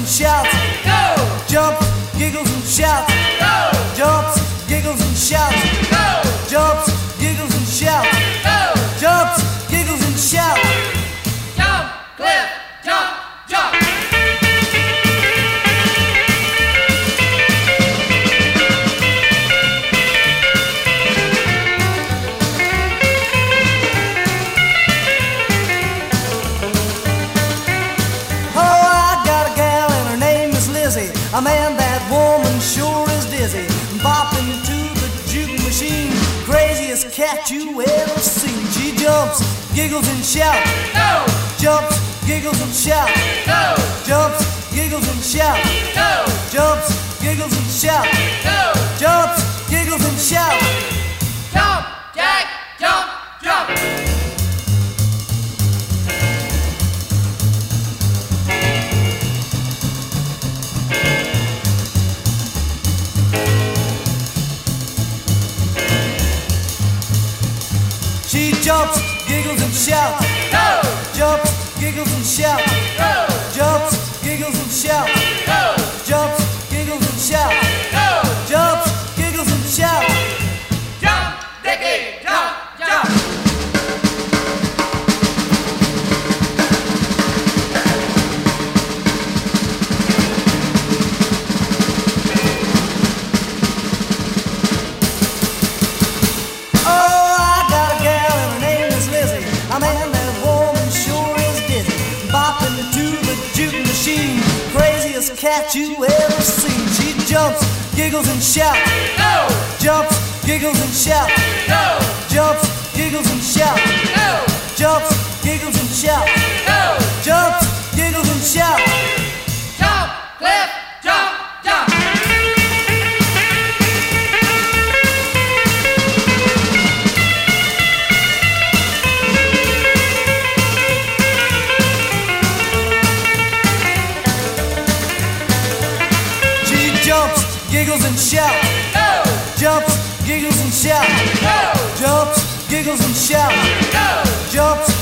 shouts. Go! Jumps, giggles and shouts. Go! Jumps, giggles and shouts. Go! Jumps, giggles and shouts. Go! Jumps, giggles and shouts. Jump, Cliff, jump, jump. A man, that woman sure is dizzy, bopping to the juke machine, craziest cat you ever seen. She jumps, giggles and shouts. Go! Jumps, giggles and shouts. Go! Jumps, giggles and shouts. Go! Jumps, giggles and shouts. Go! Jumps, giggles and shouts. Jump, Jack, jump, jump. She jumps, giggles and shouts. Go! Jumps, giggles and shouts. Go! Jumps, giggles and shouts. Go! Jumps, giggles and shouts. Go! Jumps, giggles and shouts. Jump, Dickie, jump, jump. A man, that woman sure is dizzy, bopping to the juke machine, craziest cat you ever seen. She jumps, giggles and shouts. Go! Jumps, giggles and shouts. Go! Jumps, giggles and shouts. Go! Jumps, giggles and shouts. Go! Jumps, giggles and shouts. Jump, Cliff, jump, jump. Jumps, giggles and shouts. Go! Jumps, giggles and shouts. Go! Jumps, giggles and shouts. Go! Jumps,